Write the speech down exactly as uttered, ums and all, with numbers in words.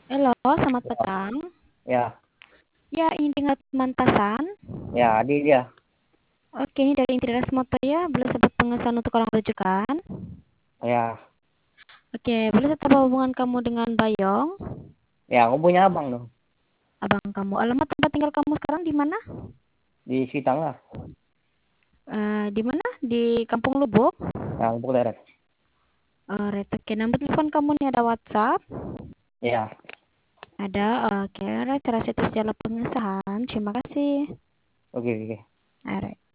Halo, selamat Ya, petang. ya, Ya, ini dengan Mantasan. ya, Adi dia. Oke, ini dari Intiras Moto ya. Boleh sebut pengesahan untuk orang rujukan. Ya, Oke, boleh tetap hubungan kamu dengan Bayong, ya, aku punya abang dong abang kamu. Alamat tempat tinggal kamu sekarang di mana? di Sitang lah. Eh, di mana? Di Kampung Lubuk. Ya, aku Leret. Eh, right, oke, nomor telepon kamu ini ada WhatsApp. Ya, Ada. Oke, right, cara situs jalan pengesahan. Terima kasih. oke, oke. Alright.